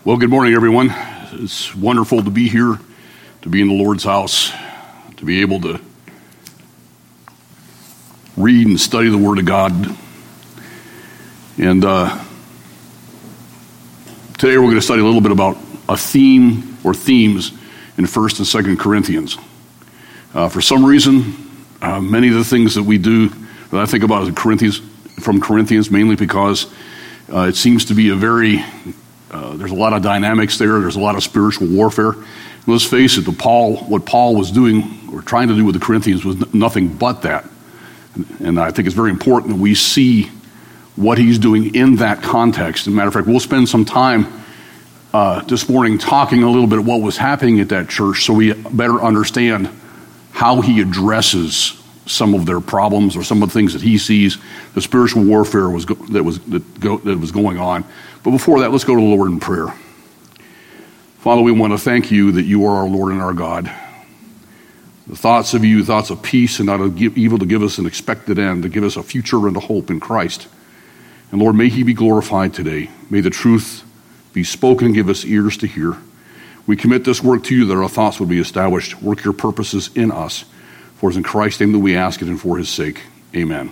Well, good morning, everyone. It's wonderful to be here, to be in the Lord's house, to be able to read and study the Word of God. And today we're going to study a little bit about a theme or themes in 1st and 2nd Corinthians. For some reason, many of the things that we do, that I think about as from Corinthians, mainly because it seems to be there's a lot of dynamics there. There's a lot of spiritual warfare. And let's face it, what Paul was doing or trying to do with the Corinthians was nothing but that. And I think it's very important that we see what he's doing in that context. As a matter of fact, we'll spend some time this morning talking a little bit about what was happening at that church so we better understand how he addresses some of their problems or some of the things that he sees, the spiritual warfare that was going on. But before that, let's go to the Lord in prayer. Father, we want to thank you that you are our Lord and our God. The thoughts of you, thoughts of peace and not of evil, to give us an expected end, to give us a future and a hope in Christ. And Lord, may he be glorified today. May the truth be spoken, give us ears to hear. We commit this work to you that our thoughts would be established. Work your purposes in us. For it's in Christ's name that we ask it and for his sake. Amen.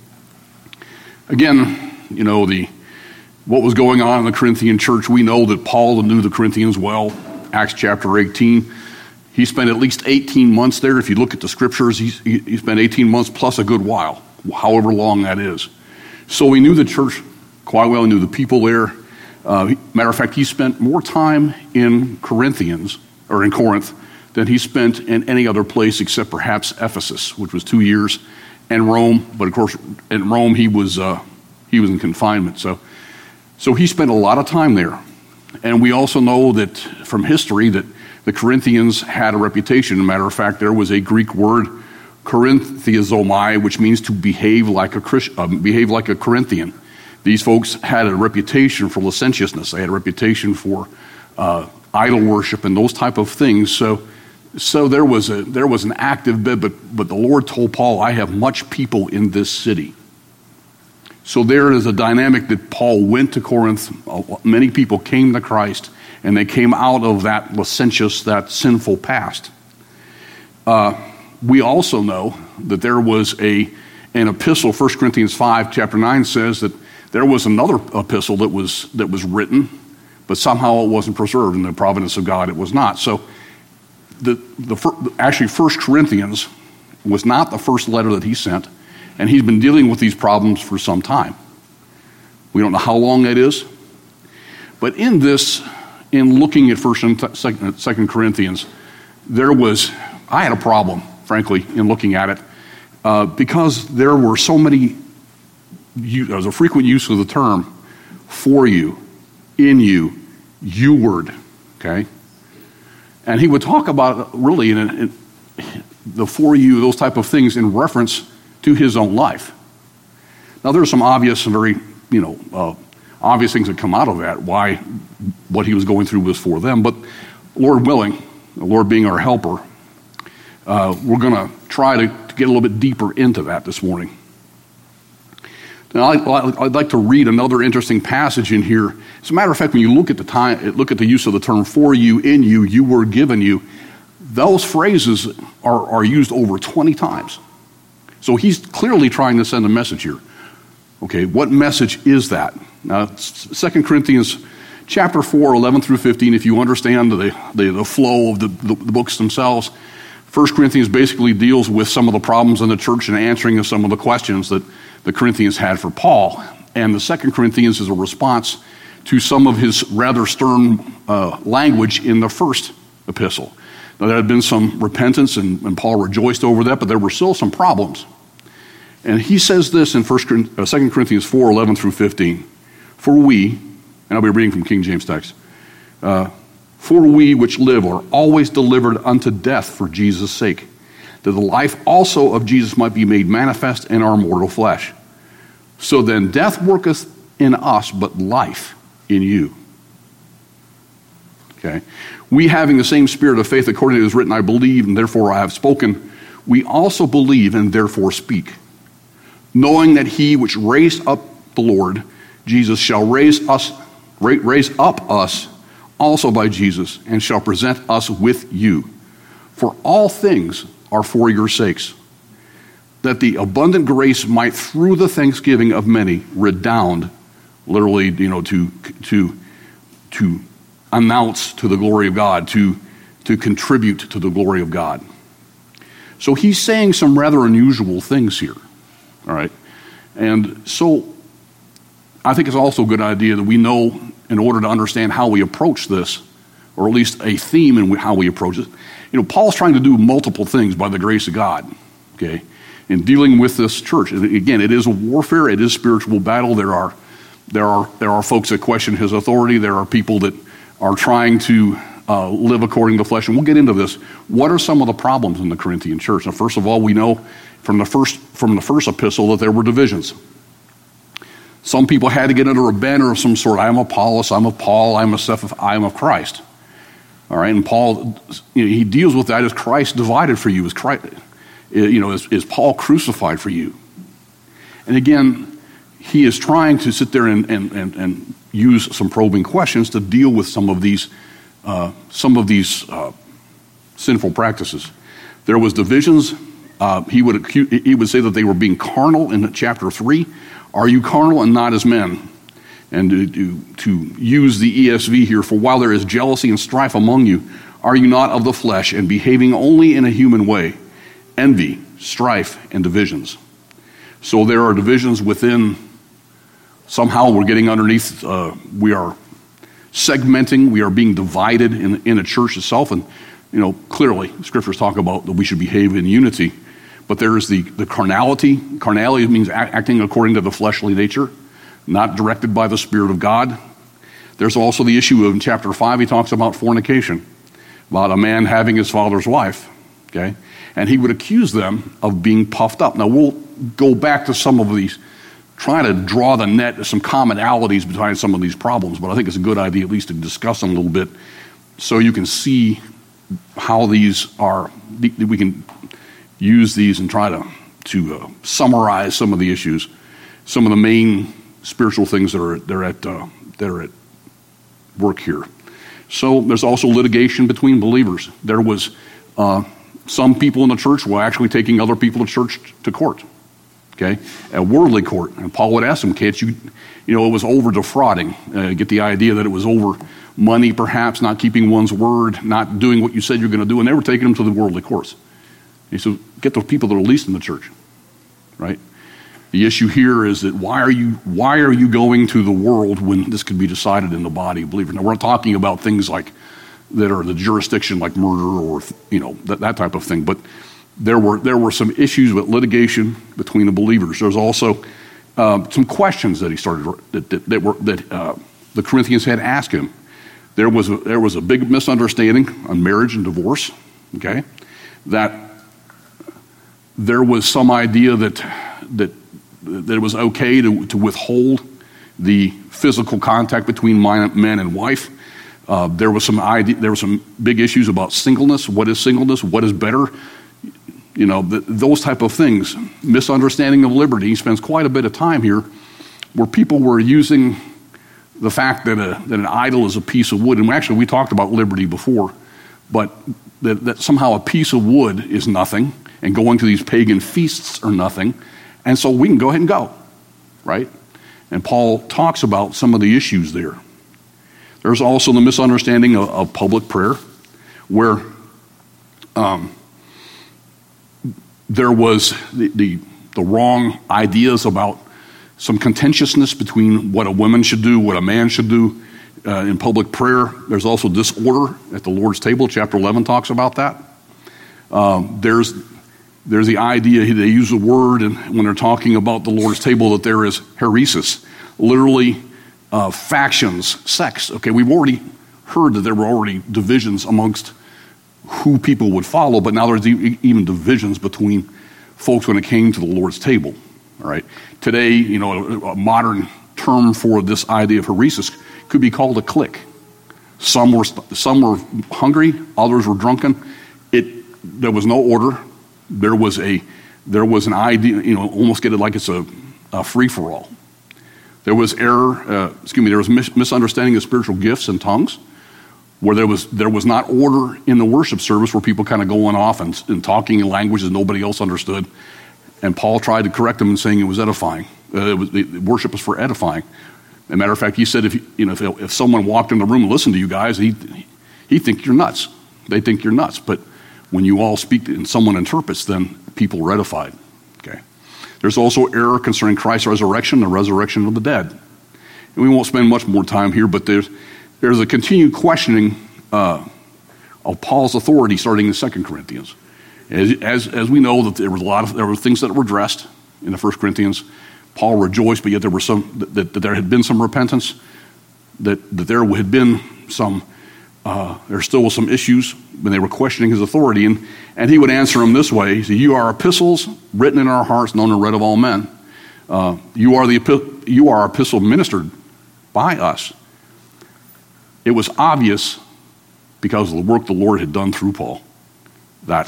Again, what was going on in the Corinthian church, we know that Paul knew the Corinthians well. Acts chapter 18. He spent at least 18 months there. If you look at the scriptures, he spent 18 months plus a good while, however long that is. So he knew the church quite well. He knew the people there. Matter of fact, he spent more time in Corinth than he spent in any other place except perhaps Ephesus, which was 2 years, and Rome. But of course, in Rome he was in confinement. So he spent a lot of time there. And we also know that from history that the Corinthians had a reputation. As a matter of fact, there was a Greek word, Korinthiazomai, which means to behave like a Corinthian. These folks had a reputation for licentiousness. They had a reputation for idol worship and those type of things. So there was an active bid, but the Lord told Paul, I have much people in this city. So there is a dynamic that Paul went to Corinth. Many people came to Christ, and they came out of that licentious, that sinful past. We also know that there was an epistle. 1 Corinthians 5, chapter 9 says that there was another epistle that was written, but somehow it wasn't preserved in the providence of God. It was not. So actually 1 Corinthians was not the first letter that he sent, and he's been dealing with these problems for some time. We don't know how long that is, but in looking at 1st and 2nd Corinthians, I had a problem, frankly, in looking at it, because there were so many. There was a frequent use of the term "for you," "in you," "you word." Okay. And he would talk about really in the "for you," those type of things in reference to his own life. Now, there's some obvious and very, obvious things that come out of that, why what he was going through was for them. But Lord willing, the Lord being our helper, we're going to try to get a little bit deeper into that this morning. Now, I'd like to read another interesting passage in here. As a matter of fact, when you look at the use of the term "for you," "in you," "you were given you," those phrases are used over 20 times. So he's clearly trying to send a message here. Okay, what message is that? Now, 2 Corinthians chapter 4, 11 through 15, if you understand the flow of the books themselves, 1 Corinthians basically deals with some of the problems in the church and answering of some of the questions that the Corinthians had for Paul. And the 2 Corinthians is a response to some of his rather stern language in the first epistle. Now, there had been some repentance, and Paul rejoiced over that, but there were still some problems. And he says this in 2 Corinthians 4, 11 through 15. For we, and I'll be reading from King James text, for we which live are always delivered unto death for Jesus' sake, that the life also of Jesus might be made manifest in our mortal flesh. So then death worketh in us, but life in you. Okay. We having the same spirit of faith, according to it is written, I believe, and therefore I have spoken. We also believe and therefore speak, knowing that he which raised up the Lord Jesus shall raise up us also by Jesus, and shall present us with you. For all things are for your sakes, that the abundant grace might through the thanksgiving of many redound, literally, to announce to the glory of God, to contribute to the glory of God. So he's saying some rather unusual things here, all right? And so I think it's also a good idea that we know, in order to understand how we approach this, or at least a theme in how we approach it. Paul's trying to do multiple things by the grace of God, okay, in dealing with this church. And again, it is a warfare. It is spiritual battle. There are folks that question his authority. There are people that are trying to live according to the flesh. And we'll get into this. What are some of the problems in the Corinthian church? Now, first of all, we know from the first epistle that there were divisions. Some people had to get under a banner of some sort. I am Apollos, I'm of Paul, I am of Christ. All right, and Paul, he deals with that as Christ divided for you, is Paul crucified for you? And again, he is trying to sit there and use some probing questions to deal with some of these sinful practices. There was divisions. He would say that they were being carnal in chapter 3. Are you carnal and not as men? And to use the ESV here, for while there is jealousy and strife among you, are you not of the flesh and behaving only in a human way? Envy, strife, and divisions. So there are divisions within. Somehow we're getting underneath. We are segmenting. We are being divided in a church itself. And clearly, scriptures talk about that we should behave in unity. But there is the carnality. Carnality means acting according to the fleshly nature, not directed by the Spirit of God. There's also the issue of, in chapter 5, he talks about fornication, about a man having his father's wife, okay? And he would accuse them of being puffed up. Now, we'll go back to some of these, try to draw the net, some commonalities behind some of these problems, but I think it's a good idea at least to discuss them a little bit so you can see how these are, we can use these and try to summarize some of the issues, some of the main spiritual things that are at work here. So there's also litigation between believers. There was some people in the church were actually taking other people to church to court, okay, a worldly court. And Paul would ask them, can't you, it was over defrauding. Get the idea that it was over money, perhaps, not keeping one's word, not doing what you said you're going to do, and they were taking them to the worldly courts. He said, get those people that are least in the church, right? The issue here is that why are you going to the world when this could be decided in the body of believers? Now, we're not talking about things like that are the jurisdiction, like murder or that type of thing. But there were some issues with litigation between the believers. There's also some questions that he started that the Corinthians had asked him. There was a big misunderstanding on marriage and divorce. Okay, that there was some idea that it was okay to withhold the physical contact between man and wife. There was some big issues about singleness. What is singleness? What is better? Those type of things. Misunderstanding of liberty. He spends quite a bit of time here where people were using the fact that an idol is a piece of wood. And actually, we talked about liberty before, but that somehow a piece of wood is nothing, and going to these pagan feasts are nothing. And so we can go ahead and go, right? And Paul talks about some of the issues there. There's also the misunderstanding of public prayer, where there was the wrong ideas about some contentiousness between what a woman should do, what a man should do in public prayer. There's also disorder at the Lord's table. Chapter 11 talks about that. There's the idea, they use the word and when they're talking about the Lord's table that there is heresis, literally factions, sects. Okay, we've already heard that there were already divisions amongst who people would follow, but now there's even divisions between folks when it came to the Lord's table. All right. Today, a modern term for this idea of heresis could be called a clique. Some were hungry, others were drunken. There was no order. There was an idea, almost get it like it's a free-for-all. There was error, there was misunderstanding of spiritual gifts and tongues, where there was not order in the worship service, where people kind of going off and talking in languages nobody else understood. And Paul tried to correct them and saying it was edifying. Worship was for edifying. As a matter of fact, he said if someone walked in the room and listened to you guys, he'd think you're nuts. They think you're nuts. But when you all speak and someone interprets, then people are edified. Okay. There's also error concerning Christ's resurrection, the resurrection of the dead. And we won't spend much more time here, but there's a continued questioning of Paul's authority starting in 2 Corinthians. As we know that there were things that were addressed in the 1 Corinthians. Paul rejoiced, but yet there were that there had been some repentance, that there had been some, there still was some issues when they were questioning his authority, and he would answer them this way. He said, "You are epistles written in our hearts, known and read of all men. You are epistle ministered by us." It was obvious, because of the work the Lord had done through Paul, that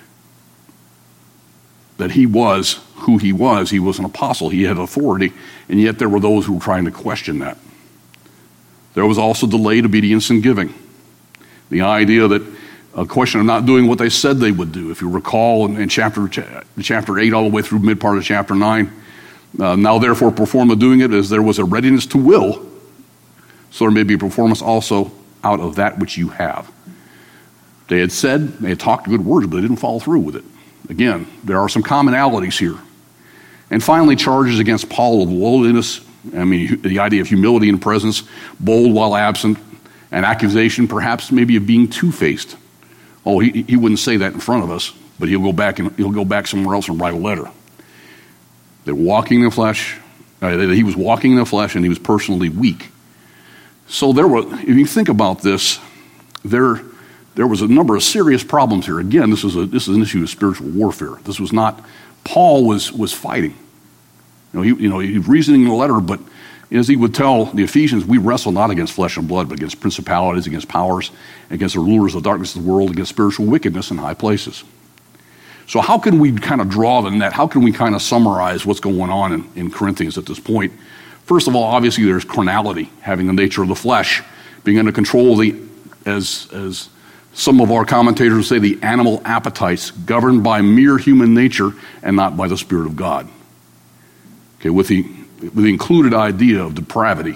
he was who he was. He was an apostle. He had authority, and yet there were those who were trying to question that. There was also delayed obedience in giving. The idea that a question of not doing what they said they would do. If you recall in chapter 8 all the way through mid part of chapter 9, now therefore perform the doing it as there was a readiness to will, so there may be performance also out of that which you have. They had talked good words, but they didn't follow through with it. Again, there are some commonalities here. And finally, charges against Paul of lowliness. I mean, the idea of humility in presence, bold while absent, and accusation perhaps maybe of being two-faced. Oh, he wouldn't say that in front of us, but he'll go back somewhere else and write a letter. They're walking in the flesh. He was walking in the flesh, and he was personally weak. So if you think about this, there was a number of serious problems here. Again, this is an issue of spiritual warfare. This was not, Paul was fighting. He was reasoning in the letter, but as he would tell the Ephesians, we wrestle not against flesh and blood, but against principalities, against powers, against the rulers of darkness of the world, against spiritual wickedness in high places. So how can we kind of draw the net? How can we kind of summarize what's going on in Corinthians at this point? First of all, obviously there's carnality, having the nature of the flesh, being under control of as some of our commentators would say, the animal appetites, governed by mere human nature and not by the Spirit of God. Okay, with the included idea of depravity.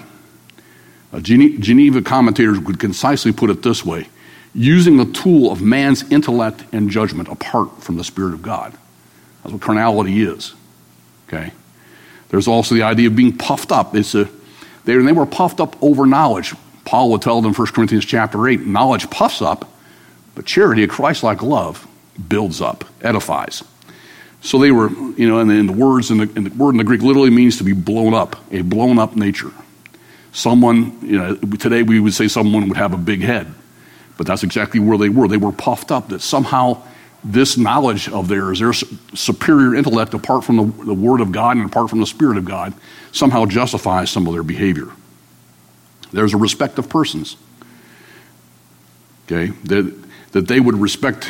Geneva commentators would concisely put it this way: using the tool of man's intellect and judgment apart from the Spirit of God. That's what carnality is. Okay. There's also the idea of being puffed up. They were puffed up over knowledge. Paul would tell them in 1 Corinthians chapter 8, knowledge puffs up, but charity, a Christ-like love, builds up, edifies. So they were, and the words in the word in the Greek literally means to be blown up, a blown up nature. Someone, today we would say someone would have a big head, but that's exactly where they were. They were puffed up, that somehow this knowledge of theirs, their superior intellect apart from the Word of God and apart from the Spirit of God, somehow justifies some of their behavior. There's a respect of persons. Okay, that they would respect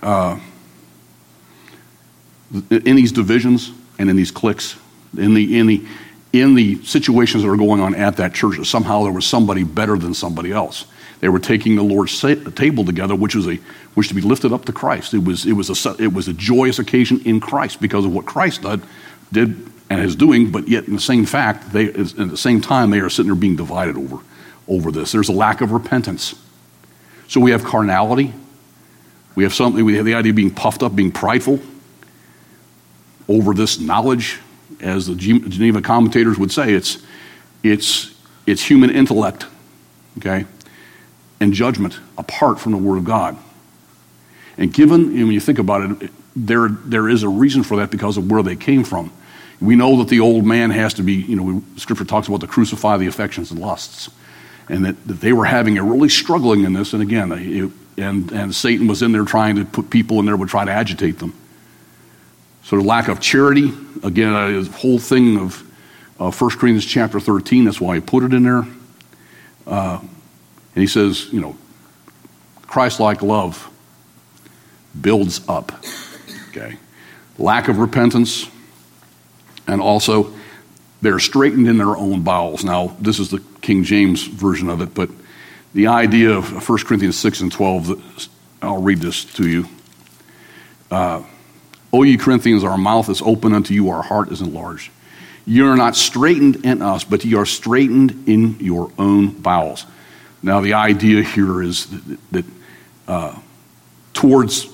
in these divisions and in these cliques, in the situations that are going on at that church, that somehow there was somebody better than somebody else. They were taking the Lord's table together, which to be lifted up to Christ. It was a joyous occasion in Christ because of what Christ did and is doing. But yet, in the same fact, at the same time, they are sitting there being divided over this. There's a lack of repentance. So we have carnality. We have the idea of being puffed up, being prideful over this knowledge, as the Geneva commentators would say. It's human intellect, okay, and judgment apart from the Word of God. And when you think about it, there is a reason for that because of where they came from. We know that the old man has to be, Scripture talks about to crucify the affections and lusts, and that they were really struggling in this. And again, and Satan was in there trying to put people in there, would try to agitate them. So the lack of charity, again, the whole thing of 1 Corinthians chapter 13, that's why he put it in there. And he says, Christ-like love builds up. Okay. Lack of repentance, and also they're straightened in their own bowels. Now, this is the King James version of it, but The idea of 1 Corinthians 6 and 12, I'll read this to you. O ye Corinthians, our mouth is open unto you, our heart is enlarged. Ye are not straitened in us, but ye are straitened in your own bowels. Now the idea here is that towards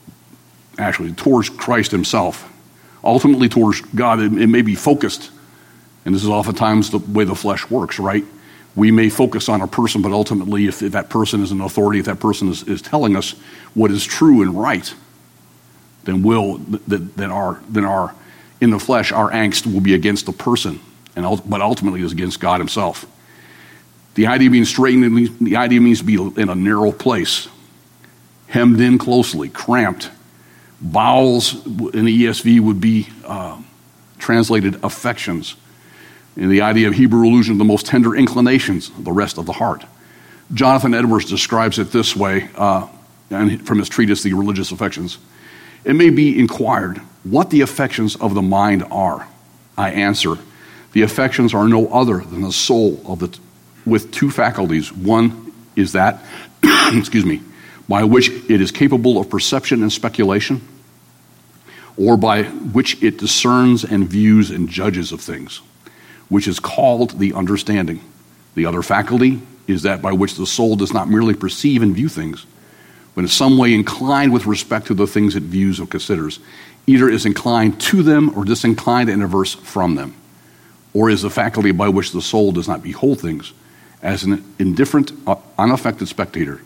Christ himself, ultimately towards God, it may be focused. And this is oftentimes the way the flesh works, right? We may focus on a person, but ultimately if that person is an authority, if that person is telling us what is true and right, then our in the flesh, our angst will be against the person, but ultimately is against God himself. The idea of being straightened, the idea means to be in a narrow place, hemmed in closely, cramped. Bowels in the ESV would be translated affections. And the idea of Hebrew allusion to the most tender inclinations, the rest of the heart. Jonathan Edwards describes it this way, and from his treatise, The Religious Affections. It may be inquired what the affections of the mind are. I answer, the affections are no other than the soul with two faculties. One is that, by which it is capable of perception and speculation, or by which it discerns and views and judges of things, which is called the understanding. The other faculty is that by which the soul does not merely perceive and view things, but in some way inclined with respect to the things it views or considers, either is inclined to them or disinclined and averse from them, or is the faculty by which the soul does not behold things as an indifferent, unaffected spectator,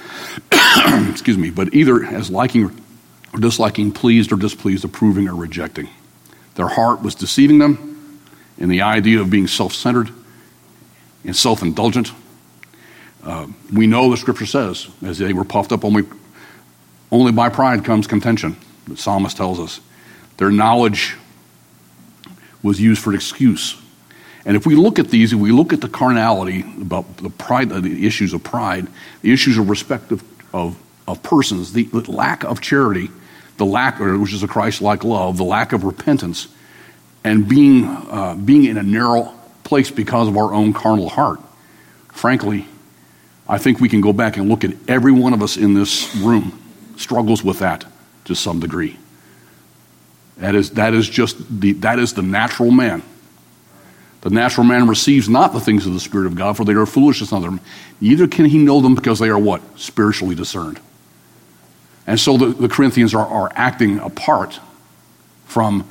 but either as liking or disliking, pleased or displeased, approving or rejecting. Their heart was deceiving them in the idea of being self-centered and self-indulgent. We know the scripture says, as they were puffed up only by pride comes contention. The psalmist tells us. Their knowledge was used for excuse. And if we look at these, if we look at the carnality, about the pride, the issues of pride, the issues of respect of persons, the lack of charity, which is a Christ-like love, the lack of repentance, and being in a narrow place because of our own carnal heart, frankly, I think we can go back and look at every one of us in this room struggles with that to some degree. That is the natural man. The natural man receives not the things of the Spirit of God, for they are foolishness unto him. Neither can he know them because they are what? Spiritually discerned. And so the Corinthians are acting apart from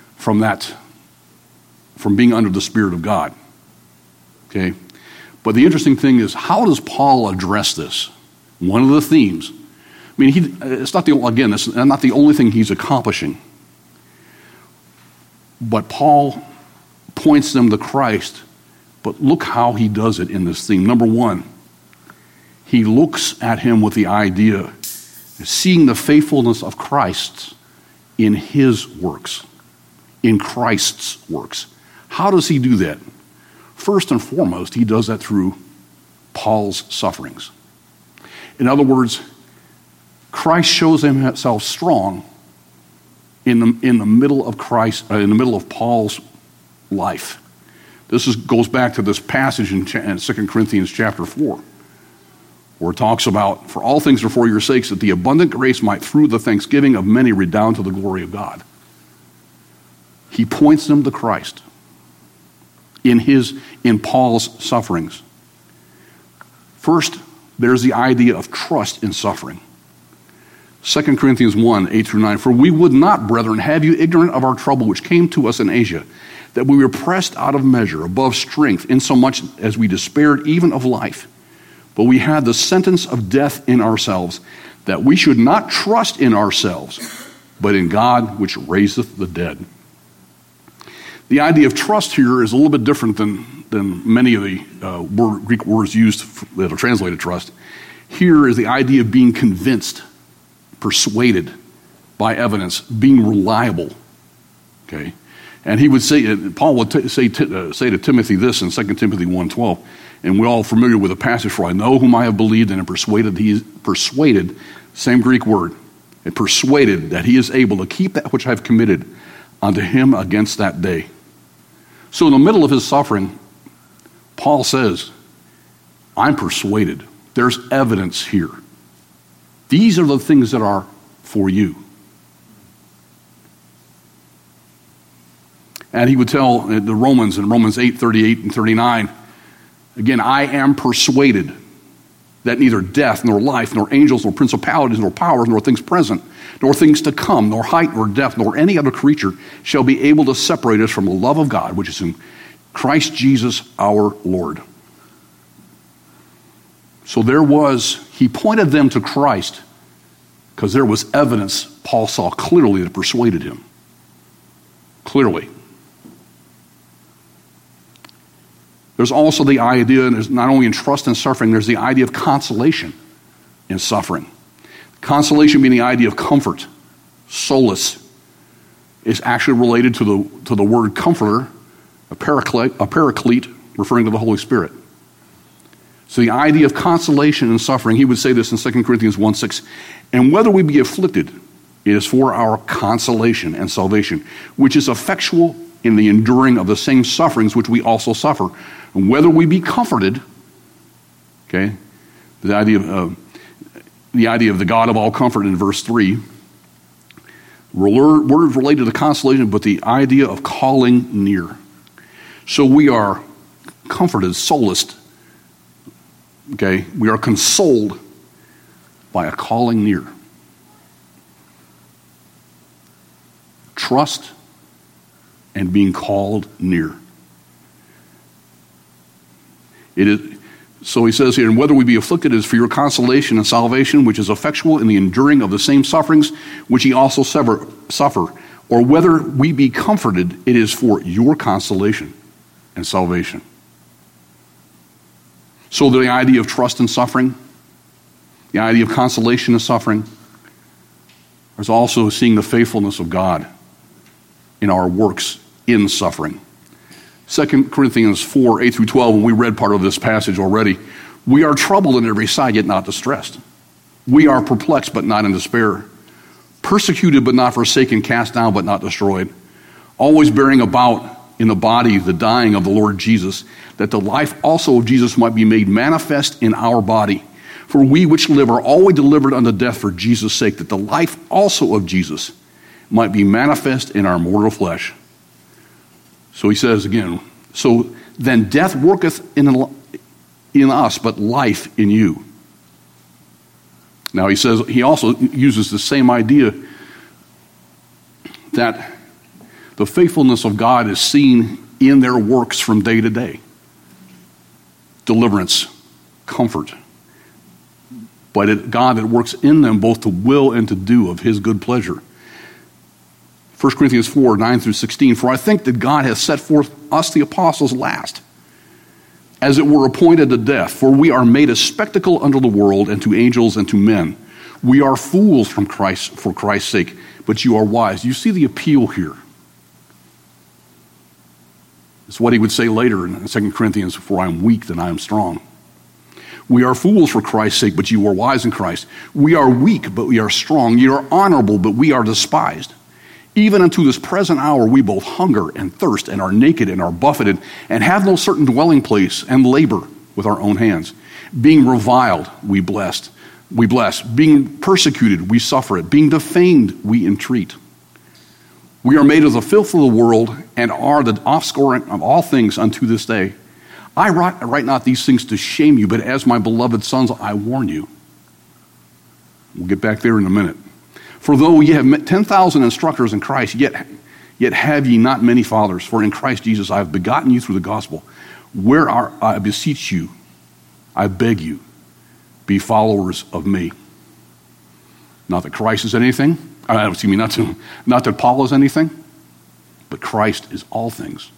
being under the Spirit of God. Okay? But the interesting thing is, how does Paul address this? One of the themes. I mean, it's not the only thing he's accomplishing. But Paul points them to Christ. But look how he does it in this theme. Number one, he looks at him with the idea of seeing the faithfulness of Christ in his works, in Christ's works. How does he do that? First and foremost, he does that through Paul's sufferings. In other words, Christ shows himself strong in the middle of Paul's life. This goes back to this passage in 2 Corinthians chapter 4, where it talks about, for all things are for your sakes, that the abundant grace might through the thanksgiving of many redound to the glory of God. He points them to Christ in Paul's sufferings. First, there's the idea of trust in suffering. 2 Corinthians 1, 8 through 9, for we would not, brethren, have you ignorant of our trouble which came to us in Asia, that we were pressed out of measure, above strength, insomuch as we despaired even of life. But we had the sentence of death in ourselves, that we should not trust in ourselves, but in God which raiseth the dead. The idea of trust here is a little bit different than many of the Greek words used that are translated trust. Here is the idea of being convinced, persuaded by evidence, being reliable. Okay, and he would say, Paul would say to Timothy this in 2 Timothy 1:12, and we're all familiar with the passage, for I know whom I have believed and am persuaded. He is persuaded, same Greek word, and persuaded that he is able to keep that which I have committed unto him against that day. So in the middle of his suffering, Paul says, I'm persuaded. There's evidence here. These are the things that are for you. And he would tell the Romans in Romans 8:38 and 39, again, I am persuaded that neither death, nor life, nor angels, nor principalities, nor powers, nor things present, nor things to come, nor height, nor depth, nor any other creature shall be able to separate us from the love of God, which is in Christ Jesus our Lord. So he pointed them to Christ because there was evidence Paul saw clearly that persuaded him. Clearly. There's also the idea, and there's not only in trust and suffering, there's the idea of consolation in suffering. Consolation being the idea of comfort, solace, is actually related to the word comforter, a paraclete, referring to the Holy Spirit. So the idea of consolation in suffering, he would say this in 2 Corinthians 1:6, and whether we be afflicted, it is for our consolation and salvation, which is effectual in the enduring of the same sufferings which we also suffer. And whether we be comforted, okay, the idea of the God of all comfort in verse 3, words related to consolation, but the idea of calling near. So we are comforted, solaced, okay, we are consoled by a calling near. Trust and being called near. So he says here, and whether we be afflicted is for your consolation and salvation, which is effectual in the enduring of the same sufferings which ye also suffer, or whether we be comforted, it is for your consolation and salvation. So the idea of trust and suffering, the idea of consolation and suffering, there's also seeing the faithfulness of God in our works in suffering. 2 Corinthians 4:8 through 12, and we read part of this passage already. We are troubled on every side, yet not distressed. We are perplexed, but not in despair. Persecuted, but not forsaken. Cast down, but not destroyed. Always bearing about in the body the dying of the Lord Jesus, that the life also of Jesus might be made manifest in our body. For we which live are always delivered unto death for Jesus' sake, that the life also of Jesus might be manifest in our mortal flesh. So he says again, so then death worketh in us, but life in you. Now he says, he also uses the same idea that the faithfulness of God is seen in their works from day to day. Deliverance, comfort. But God that works in them both to will and to do of his good pleasure. 1 Corinthians 4:9 through 16, for I think that God has set forth us the apostles last, as it were appointed to death, for we are made a spectacle unto the world and to angels and to men. We are fools for Christ's sake, but you are wise. You see the appeal here. It's what he would say later in 2 Corinthians, for I am weak, then I am strong. We are fools for Christ's sake, but you are wise in Christ. We are weak, but we are strong. You are honorable, but we are despised. Even unto this present hour we both hunger and thirst and are naked and are buffeted and have no certain dwelling place and labor with our own hands. Being reviled, we bless. Being persecuted, we suffer it. Being defamed, we entreat. We are made of the filth of the world and are the offscouring of all things unto this day. I write not these things to shame you, but as my beloved sons, I warn you. We'll get back there in a minute. For though ye have 10,000 instructors in Christ, yet have ye not many fathers. For in Christ Jesus I have begotten you through the gospel. I beseech you, I beg you, be followers of me. Not that Christ is anything. Not that Paul is anything, but Christ is all things.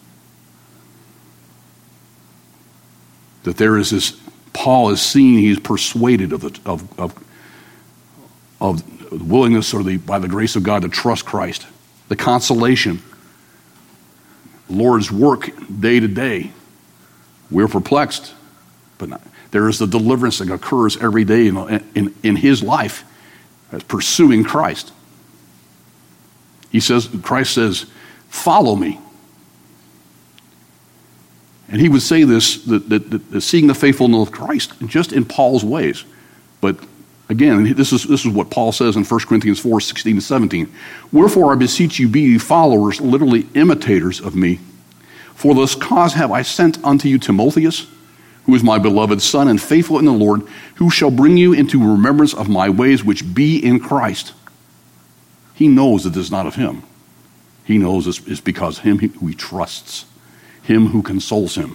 That there is this, Paul is seen, he's persuaded of the willingness by the grace of God to trust Christ. The consolation, Lord's work day to day. We're perplexed, but there is the deliverance that occurs every day in his life as pursuing Christ. Christ says, follow me. And he would say this, that seeing the faithfulness of Christ just in Paul's ways. But again, this is what Paul says in 1 Corinthians 4, 16 to 17. Wherefore I beseech you, be ye followers, literally imitators of me. For this cause have I sent unto you Timotheus, who is my beloved son and faithful in the Lord, who shall bring you into remembrance of my ways which be in Christ. He knows that this is not of him. He knows this is because him who he trusts, him who consoles him.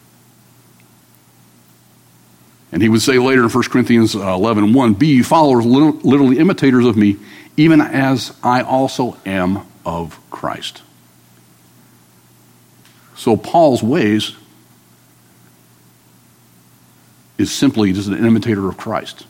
And he would say later in 1 Corinthians 11:1, be ye followers, literally imitators of me, even as I also am of Christ. So Paul's ways is simply just an imitator of Christ.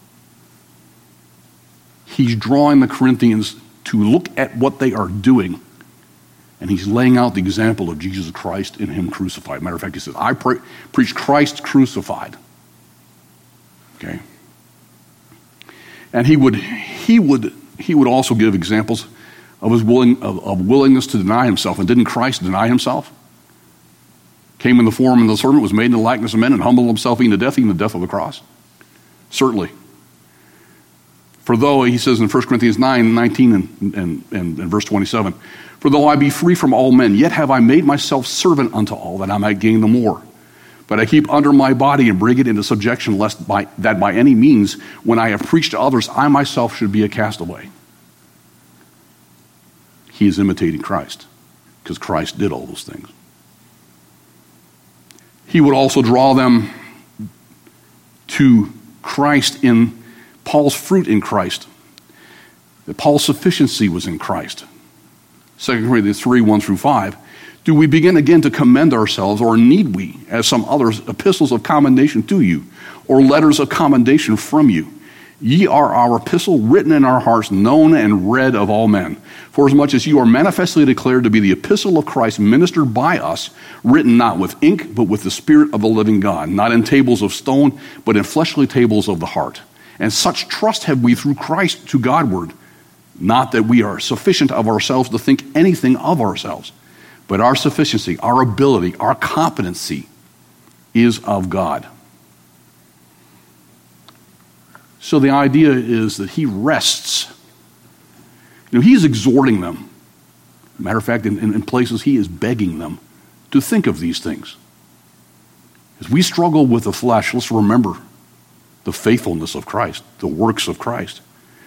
He's drawing the Corinthians to look at what they are doing, and he's laying out the example of Jesus Christ in him crucified. Matter of fact, he says, I preach Christ crucified. Okay? And he would also give examples of his willingness to deny himself. And didn't Christ deny himself? Came in the form of the servant, was made in the likeness of men, and humbled himself even the death of the cross. Certainly. For though, he says in 1 Corinthians 9, 19 and verse 27, for though I be free from all men, yet have I made myself servant unto all, that I might gain the more. But I keep under my body and bring it into subjection, lest by any means, when I have preached to others, I myself should be a castaway. He is imitating Christ, because Christ did all those things. He would also draw them to Christ in Paul's fruit in Christ. That Paul's sufficiency was in Christ. 2 Corinthians 3, 1 through 5. Do we begin again to commend ourselves, or need we, as some others, epistles of commendation to you, or letters of commendation from you? Ye are our epistle, written in our hearts, known and read of all men. For as much as you are manifestly declared to be the epistle of Christ, ministered by us, written not with ink, but with the Spirit of the living God, not in tables of stone, but in fleshly tables of the heart. And such trust have we through Christ to Godward, not that we are sufficient of ourselves to think anything of ourselves, but our sufficiency, our ability, our competency is of God. So the idea is that he rests. He's exhorting them. Matter of fact, in places he is begging them to think of these things. As we struggle with the flesh, let's remember the faithfulness of Christ, the works of Christ.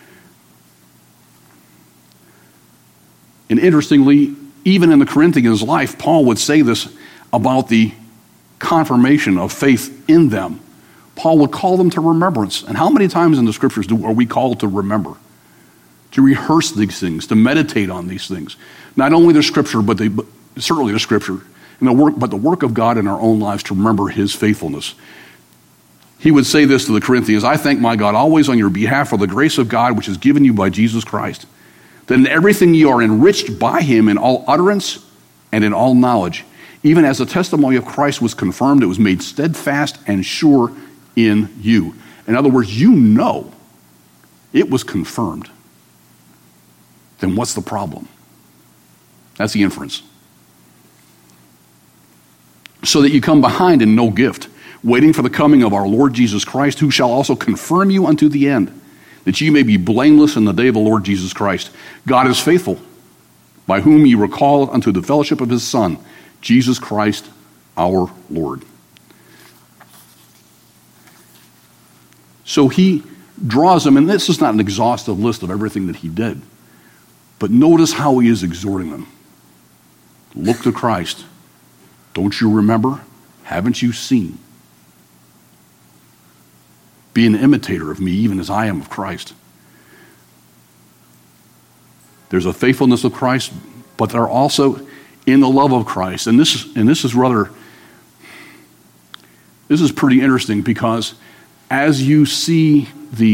And interestingly, even in the Corinthians' life, Paul would say this about the confirmation of faith in them. Paul would call them to remembrance. And how many times in the scriptures are we called to remember? To rehearse these things, to meditate on these things. Not only the scripture, but certainly the scripture, and the work of God in our own lives to remember his faithfulness. He would say this to the Corinthians, I thank my God always on your behalf for the grace of God which is given you by Jesus Christ. That in everything you are enriched by him in all utterance and in all knowledge. Even as the testimony of Christ was confirmed, it was made steadfast and sure in you. In other words, you know it was confirmed. Then what's the problem? That's the inference. So that you come behind in no gift, waiting for the coming of our Lord Jesus Christ, who shall also confirm you unto the end, that ye may be blameless in the day of the Lord Jesus Christ. God is faithful, by whom ye were called unto the fellowship of his Son, Jesus Christ our Lord. So he draws them, and this is not an exhaustive list of everything that he did, but notice how he is exhorting them. Look to Christ. Don't you remember? Haven't you seen? Be an imitator of me, even as I am of Christ. There's a faithfulness of Christ, but they're also in the love of Christ. And this is pretty interesting, because as you see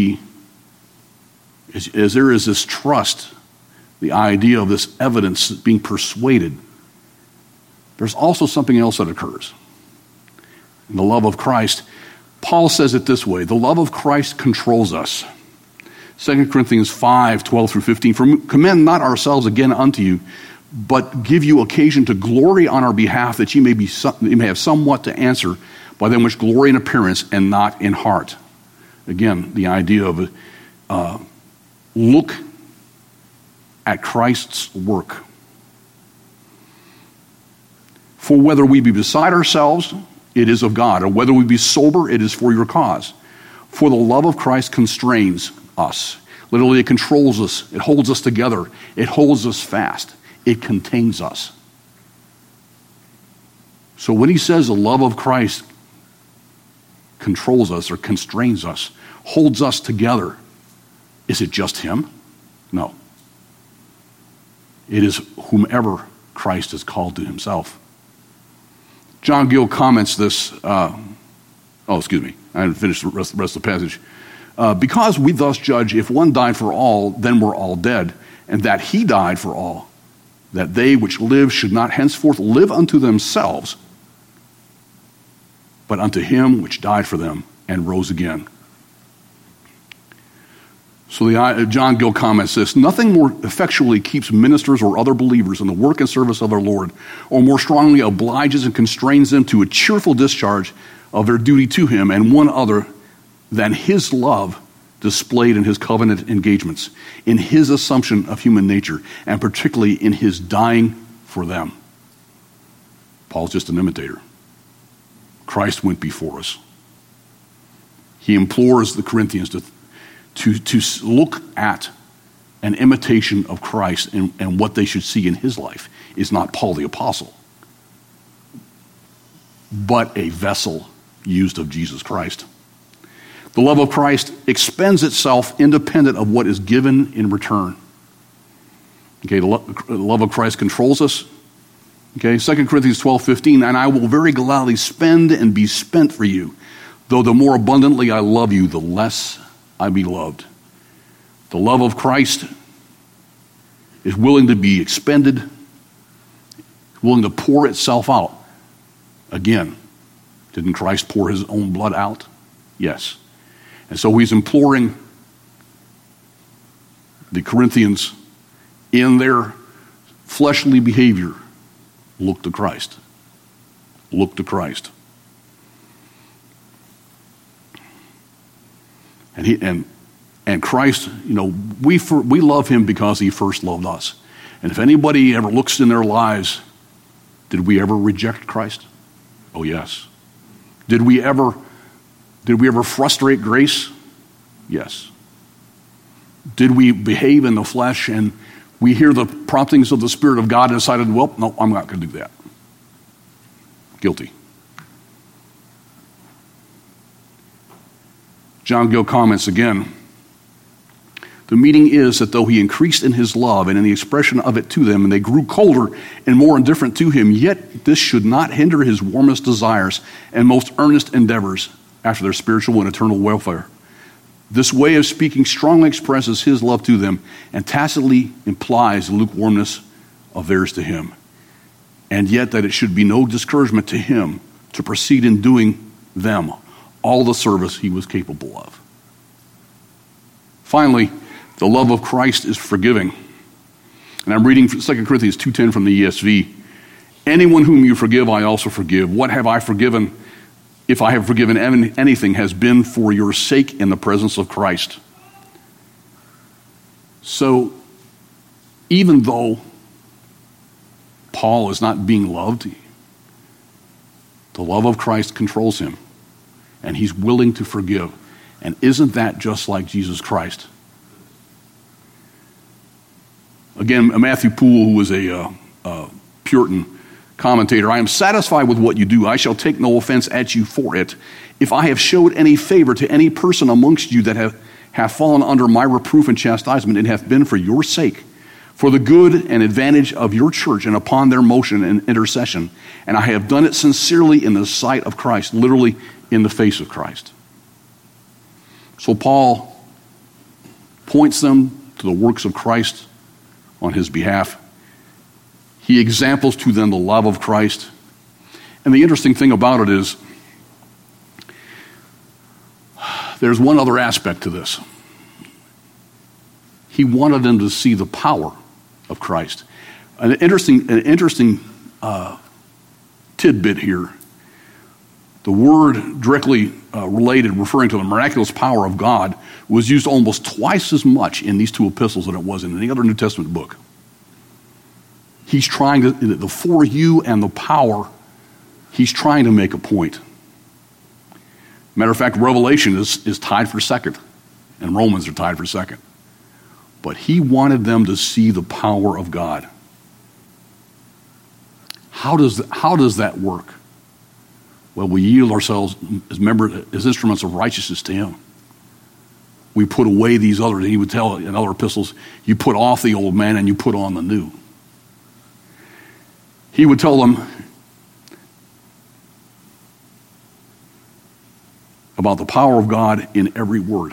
as there is this trust, the idea of this evidence being persuaded, there's also something else that occurs. In the love of Christ, Paul says it this way, the love of Christ controls us. 2 Corinthians 5, 12 through 15, for commend not ourselves again unto you, but give you occasion to glory on our behalf, that ye may have somewhat to answer by them which glory in appearance and not in heart. Again, the idea of look at Christ's work. For whether we be beside ourselves, it is of God, or whether we be sober, it is for your cause. For the love of Christ constrains us. Literally, it controls us. It holds us together. It holds us fast. It contains us. So when he says the love of Christ controls us or constrains us, holds us together, is it just him? No. It is whomever Christ has called to himself. John Gill comments this. I haven't finished the rest of the passage. Because we thus judge, if one died for all, then we're all dead, and that he died for all, that they which live should not henceforth live unto themselves, but unto him which died for them and rose again. So John Gill comments this: nothing more effectually keeps ministers or other believers in the work and service of our Lord, or more strongly obliges and constrains them to a cheerful discharge of their duty to him and one other than his love displayed in his covenant engagements, in his assumption of human nature, and particularly in his dying for them. Paul's just an imitator. Christ went before us. He implores the Corinthians to look at an imitation of Christ and what they should see in his life. Is not Paul the apostle, but a vessel used of Jesus Christ. The love of Christ expends itself independent of what is given in return. Okay, the love of Christ controls us. Okay, 2 Corinthians 12:15, and I will very gladly spend and be spent for you, though the more abundantly I love you, the less I be loved. The love of Christ is willing to be expended, willing to pour itself out. Again, didn't Christ pour his own blood out? Yes. And so he's imploring the Corinthians in their fleshly behavior, look to Christ. Look to Christ. And Christ, we love him because he first loved us. And if anybody ever looks in their lives, did we ever reject Christ? Oh, yes. Did we ever frustrate grace? Yes. Did we behave in the flesh and we hear the promptings of the Spirit of God and decided, well, no, I'm not going to do that? Guilty. John Gill comments again, the meaning is that though he increased in his love and in the expression of it to them, and they grew colder and more indifferent to him, yet this should not hinder his warmest desires and most earnest endeavors after their spiritual and eternal welfare. This way of speaking strongly expresses his love to them and tacitly implies the lukewarmness of theirs to him, and yet that it should be no discouragement to him to proceed in doing them all the service he was capable of. Finally, the love of Christ is forgiving. And I'm reading 2 Corinthians 2:10 from the ESV. Anyone whom you forgive, I also forgive. What have I forgiven? If I have forgiven anything, has been for your sake in the presence of Christ. So, even though Paul is not being loved, the love of Christ controls him. And he's willing to forgive. And isn't that just like Jesus Christ? Again, Matthew Poole, who was a Puritan commentator, I am satisfied with what you do. I shall take no offense at you for it. If I have showed any favor to any person amongst you that have fallen under my reproof and chastisement, it hath been for your sake, for the good and advantage of your church and upon their motion and intercession. And I have done it sincerely in the sight of Christ, literally in the face of Christ. So Paul points them to the works of Christ on his behalf. He examples to them the love of Christ. And the interesting thing about it is, there's one other aspect to this. He wanted them to see the power of Christ. An interesting tidbit here. The word directly related, referring to the miraculous power of God, was used almost twice as much in these two epistles than it was in any other New Testament book. He's trying to, the for you and the power, he's trying to make a point. Matter of fact, Revelation is tied for second, and Romans are tied for second. But he wanted them to see the power of God. How does that work? Well, we yield ourselves as instruments of righteousness to him. We put away these others. He would tell in other epistles, you put off the old man and you put on the new. He would tell them about the power of God in every word.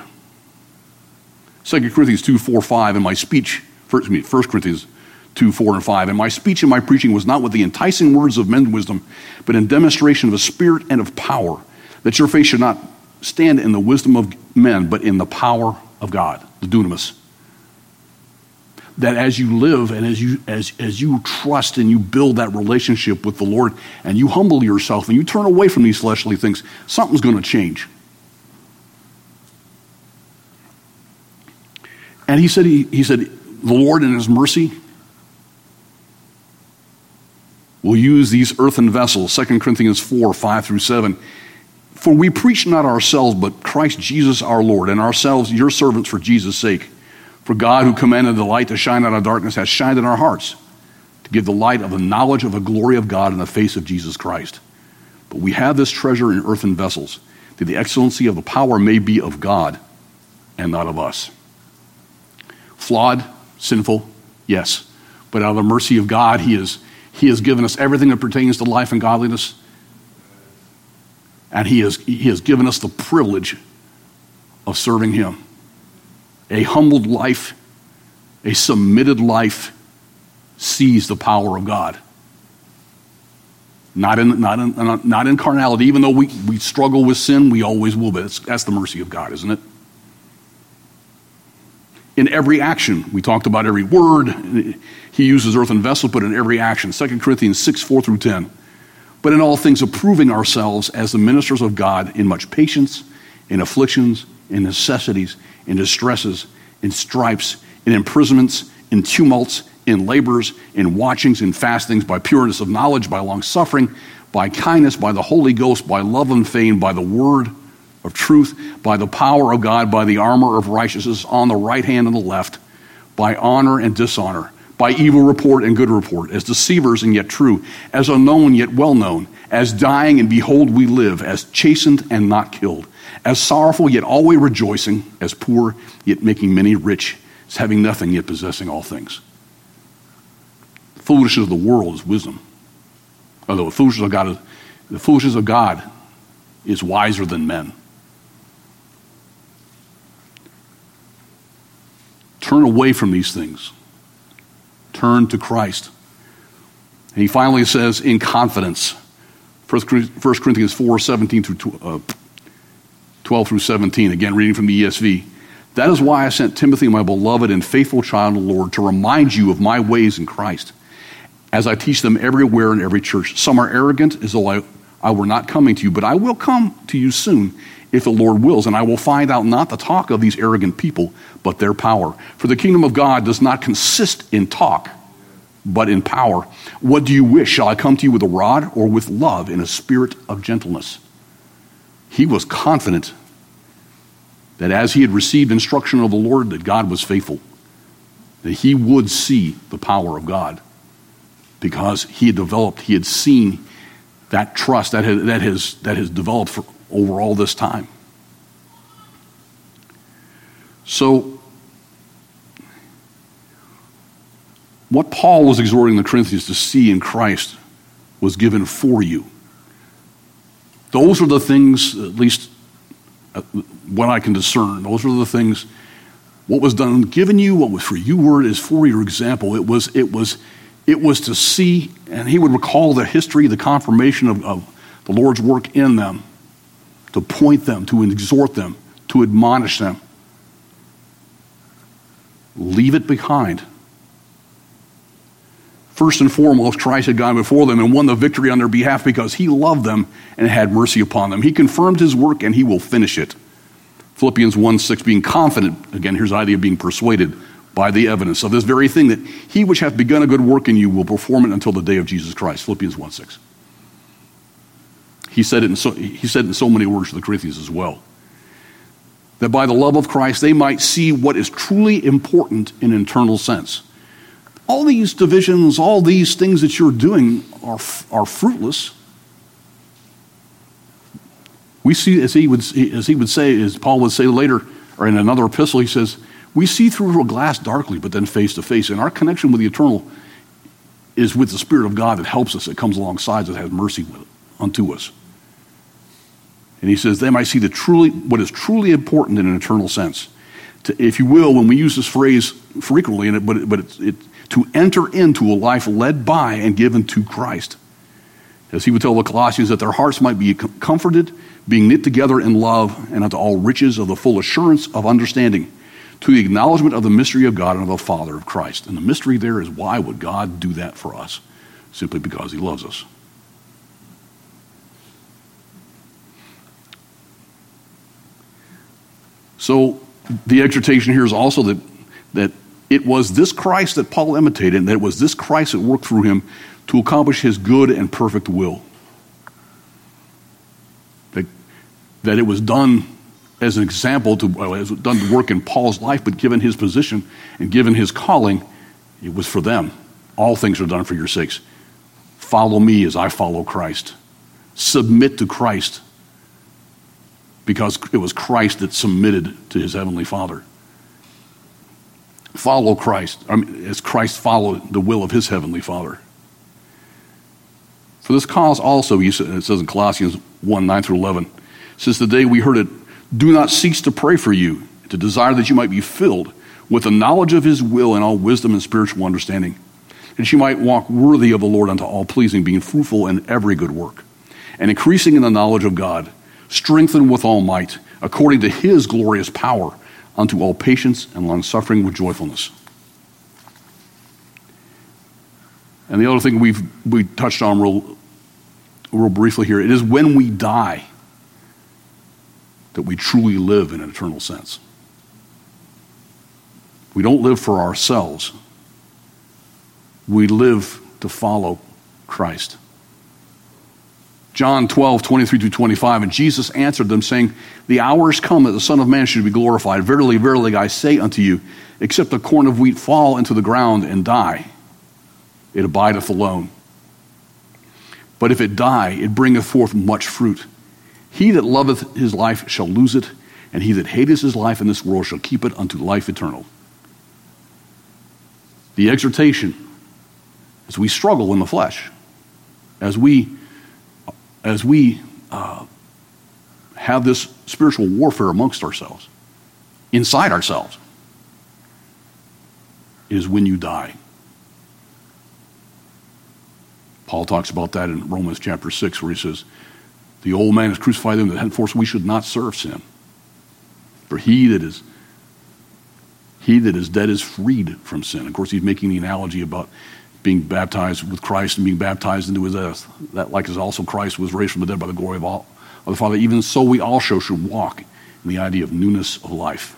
2 Corinthians 2, 4, 5, in my speech, 1 Corinthians 2, 4, and 5, and my speech and my preaching was not with the enticing words of men's wisdom, but in demonstration of a spirit and of power, that your faith should not stand in the wisdom of men, but in the power of God, the dunamis. That as you live and as you trust and you build that relationship with the Lord and you humble yourself and you turn away from these fleshly things, something's going to change. And he said, the Lord in his mercy will use these earthen vessels, 2 Corinthians 4, 5 through 7. For we preach not ourselves, but Christ Jesus our Lord, and ourselves your servants for Jesus' sake. For God, who commanded the light to shine out of darkness, has shined in our hearts to give the light of the knowledge of the glory of God in the face of Jesus Christ. But we have this treasure in earthen vessels, that the excellency of the power may be of God and not of us. Flawed, sinful, yes. But out of the mercy of God, He has given us everything that pertains to life and godliness. And He has given us the privilege of serving Him. A humbled life, a submitted life, sees the power of God. Not in carnality. Even though we struggle with sin, we always will, but that's the mercy of God, isn't it? In every action, we talked about every word. He uses earthen vessels, but in every action. 2 Corinthians 6, 4 through 10. But in all things approving ourselves as the ministers of God in much patience, in afflictions, in necessities, in distresses, in stripes, in imprisonments, in tumults, in labors, in watchings, in fastings, by pureness of knowledge, by long suffering, by kindness, by the Holy Ghost, by love and faith, by the word of truth, by the power of God, by the armor of righteousness on the right hand and the left, by honor and dishonor, by evil report and good report, as deceivers and yet true, as unknown yet well known, as dying and behold we live, as chastened and not killed, as sorrowful yet always rejoicing, as poor yet making many rich, as having nothing yet possessing all things. The foolishness of the world is wisdom. Although the foolishness of God is wiser than men. Turn away from these things. Turn to Christ. And he finally says, in confidence, 1 Corinthians 4, 17 through 12 through 17, again reading from the ESV. That is why I sent Timothy, my beloved and faithful child of the Lord, to remind you of my ways in Christ, as I teach them everywhere in every church. Some are arrogant, as though I were not coming to you, but I will come to you soon, if the Lord wills, and I will find out not the talk of these arrogant people, but their power. For the kingdom of God does not consist in talk, but in power. What do you wish? Shall I come to you with a rod or with love in a spirit of gentleness? He was confident that as he had received instruction of the Lord, that God was faithful, that he would see the power of God, because he had seen that trust that has developed over all this time. So, what Paul was exhorting the Corinthians to see in Christ was given for you. Those are the things, at least what I can discern, those are the things, what was done, given you, what was for you word is for your example. It was to see, and he would recall the history, the confirmation of the Lord's work in them, to point them, to exhort them, to admonish them. Leave it behind. 1 First and foremost, Christ had gone before them and won the victory on their behalf because he loved them and had mercy upon them. He confirmed his work and he will finish it. Philippians 1:6, being confident, again, here's the idea of being persuaded by the evidence of this very thing, that he which hath begun a good work in you will perform it until the day of Jesus Christ. Philippians 1:6. He said it in so many words to the Corinthians as well. That by the love of Christ, they might see what is truly important in an eternal sense. All these divisions, all these things that you're doing are fruitless. We see, as Paul would say later, or in another epistle, he says, we see through a glass darkly, but then face to face. And our connection with the eternal is with the Spirit of God that helps us, that comes alongside, that has mercy unto us. And he says they might see what is truly important in an eternal sense. If you will, when we use this phrase frequently, to enter into a life led by and given to Christ. As he would tell the Colossians, that their hearts might be comforted, being knit together in love, and unto all riches of the full assurance of understanding, to the acknowledgement of the mystery of God and of the Father of Christ. And the mystery there is, why would God do that for us? Simply because he loves us. So the exhortation here is also that it was this Christ that Paul imitated, and that it was this Christ that worked through him to accomplish his good and perfect will. That it was done as an example, it was done to work in Paul's life, but given his position and given his calling, it was for them. All things are done for your sakes. Follow me as I follow Christ. Submit to Christ, because it was Christ that submitted to his heavenly Father. Follow Christ, as Christ followed the will of his heavenly Father. For this cause also, it says in Colossians 1:9-11, since the day we heard it, do not cease to pray for you, to desire that you might be filled with the knowledge of his will and all wisdom and spiritual understanding, that you might walk worthy of the Lord unto all pleasing, being fruitful in every good work, and increasing in the knowledge of God, strengthened with all might, according to his glorious power, unto all patience and long-suffering with joyfulness. And the other thing we touched on real briefly here, it is when we die that we truly live in an eternal sense. We don't live for ourselves. We live to follow Christ. John 12:23-25, and Jesus answered them, saying, the hour is come that the Son of Man should be glorified. Verily, verily, I say unto you, except a corn of wheat fall into the ground and die, it abideth alone. But if it die, it bringeth forth much fruit. He that loveth his life shall lose it, and he that hateth his life in this world shall keep it unto life eternal. The exhortation, as we struggle in the flesh, as we have this spiritual warfare amongst ourselves, inside ourselves, is when you die. Paul talks about that in Romans chapter 6, where he says, the old man is crucified with him, that henceforth we should not serve sin. For he that is dead is freed from sin. Of course, he's making the analogy about being baptized with Christ and being baptized into his death. That, like as also Christ was raised from the dead by the glory of the Father, even so we also should walk in the idea of newness of life.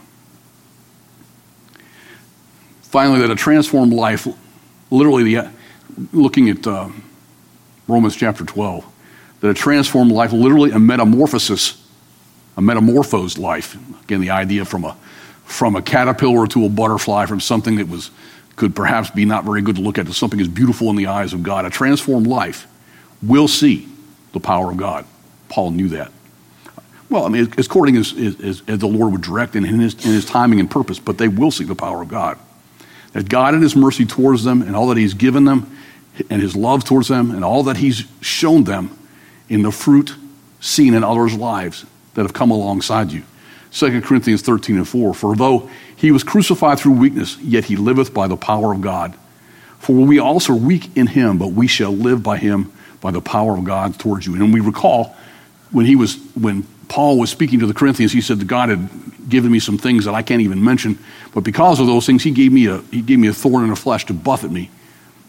Finally, that a transformed life, literally looking at Romans chapter 12, that a transformed life, literally a metamorphosed life. Again, the idea from a caterpillar to a butterfly, from something that could perhaps be not very good to look at, to something as beautiful in the eyes of God. A transformed life will see the power of God. Paul knew that. Well, according as the Lord would direct in his timing and purpose, but they will see the power of God. That God in his mercy towards them, and all that he's given them, and his love towards them, and all that he's shown them in the fruit seen in others' lives that have come alongside you. 2 Corinthians 13:4, for though he was crucified through weakness, yet he liveth by the power of God. For we also are weak in him, but we shall live by him by the power of God towards you. And we recall when Paul was speaking to the Corinthians, he said that God had given me some things that I can't even mention, but because of those things, he gave me a thorn in the flesh to buffet me.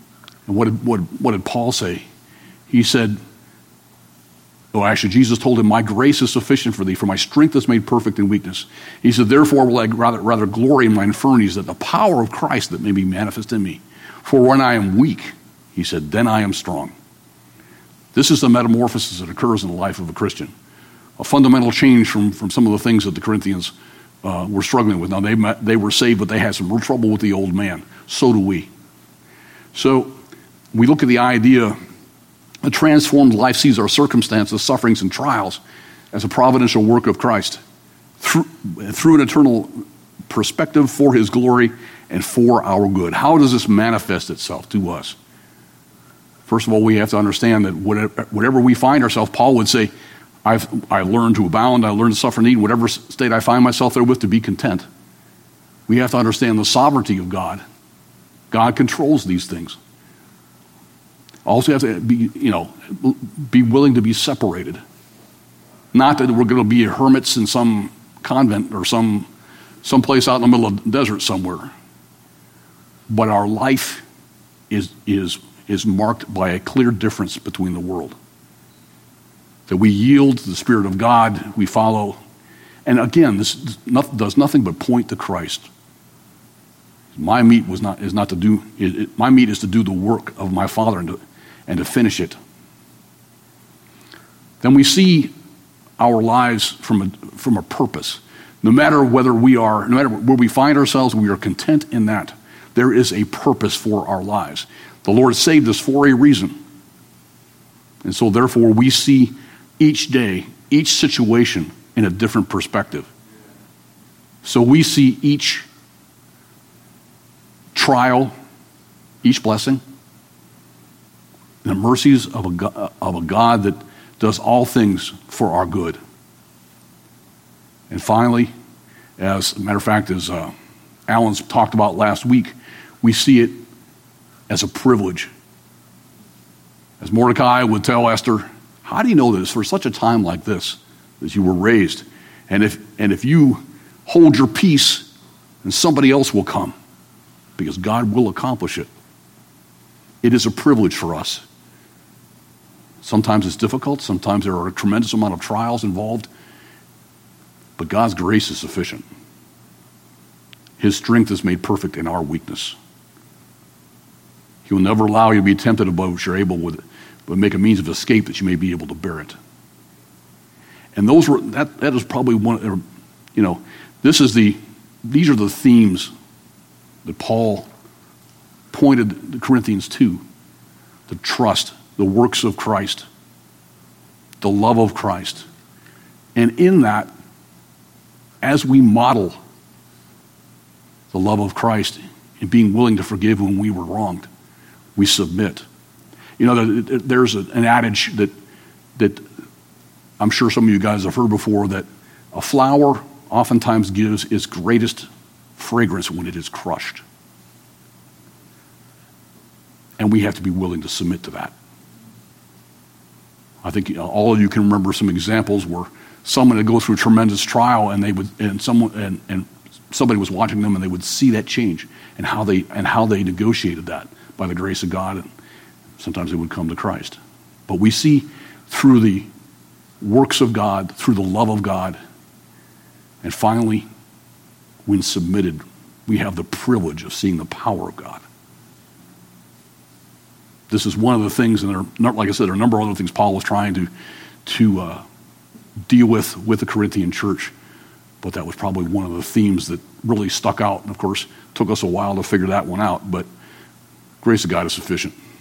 And what did Paul say? He said, actually, Jesus told him, my grace is sufficient for thee, for my strength is made perfect in weakness. He said, therefore will I rather glory in my infirmities, that the power of Christ that may be manifest in me. For when I am weak, he said, then I am strong. This is the metamorphosis that occurs in the life of a Christian. A fundamental change from some of the things that the Corinthians were struggling with. Now, they were saved, but they had some real trouble with the old man. So do we. So we look at the idea, a transformed life sees our circumstances, sufferings, and trials as a providential work of Christ through an eternal perspective for his glory and for our good. How does this manifest itself to us? First of all, we have to understand that whatever we find ourselves, Paul would say, I learned to abound, I learned to suffer need, whatever state I find myself there with, to be content. We have to understand the sovereignty of God. God controls these things. Also have to be willing to be separated. Not that we're going to be hermits in some convent or some place out in the middle of the desert somewhere. But our life is marked by a clear difference between the world. That we yield to the Spirit of God, we follow. And again, this does nothing but point to Christ. My meat is to do the work of my Father and to finish it. Then we see our lives from a purpose. No matter where we find ourselves, we are content in that. There is a purpose for our lives. The Lord saved us for a reason. And so therefore we see each day, each situation in a different perspective. So we see each trial, each blessing, the mercies of a God that does all things for our good. And finally, as a matter of fact, as Alan's talked about last week, we see it as a privilege. As Mordecai would tell Esther, how do you know this for such a time like this, that you were raised? And if you hold your peace, then somebody else will come, because God will accomplish it. It is a privilege for us. Sometimes it's difficult. Sometimes there are a tremendous amount of trials involved. But God's grace is sufficient. His strength is made perfect in our weakness. He will never allow you to be tempted above what you're able with, but make a means of escape that you may be able to bear it. And that is probably one. These are the themes that Paul pointed the Corinthians to: the trust, the works of Christ, the love of Christ. And in that, as we model the love of Christ and being willing to forgive when we were wronged, we submit. There's an adage that I'm sure some of you guys have heard before, that a flower oftentimes gives its greatest fragrance when it is crushed. And we have to be willing to submit to that. I think all of you can remember some examples where someone would go through a tremendous trial and somebody was watching them, and they would see that change and how they negotiated that by the grace of God, and sometimes they would come to Christ. But we see through the works of God, through the love of God, and finally, when submitted, we have the privilege of seeing the power of God. This is one of the things, and like I said, there are a number of other things Paul was trying to deal with the Corinthian church, but that was probably one of the themes that really stuck out. And of course, took us a while to figure that one out, but grace of God is sufficient.